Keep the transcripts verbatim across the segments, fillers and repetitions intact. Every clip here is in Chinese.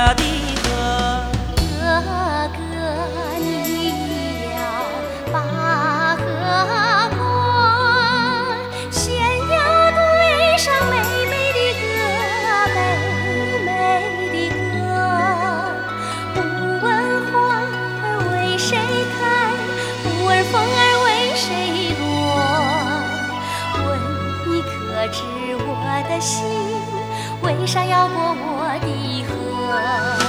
呀的河。 哥哥，你要把河过，先要对上美美的歌，美美的歌。不问花儿为谁开，不问风儿为谁落，问你可知我的心为啥要过我的河？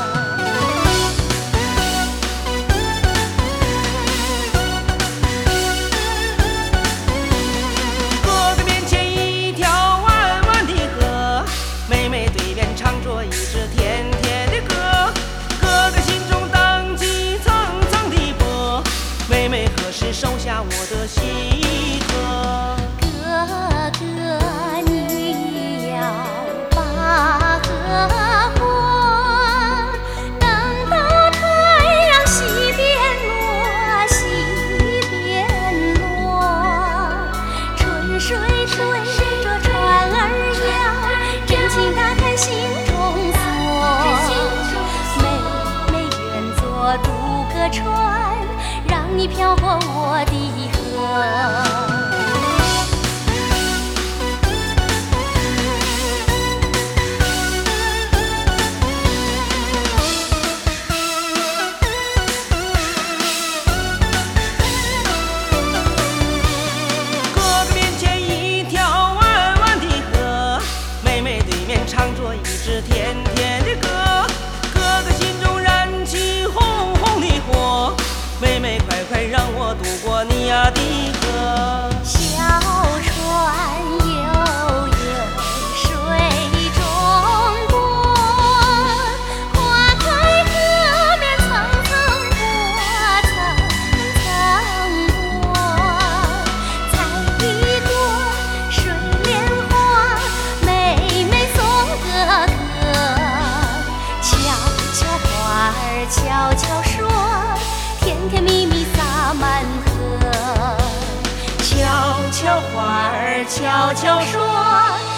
哥哥面前一条弯弯的河，妹妹对面唱着一支甜甜的歌。哥哥心中荡起层层的波，妹妹何时收下我的心河？ 哥哥，你要把河过，等到太阳西边落，西边落。春水吹着船儿摇，真情大开心中锁。妹妹愿做渡个船，让你飘过我的河。 唱着一支甜甜的歌，哥哥心中燃起红红的火，妹妹快快让我渡过你呀的河。 小船悠悠水中过，花开河面层层过，层层过。采一朵水莲花，妹妹送哥哥。悄悄话儿悄悄说，甜甜蜜蜜洒满河。 悄悄话儿悄悄说。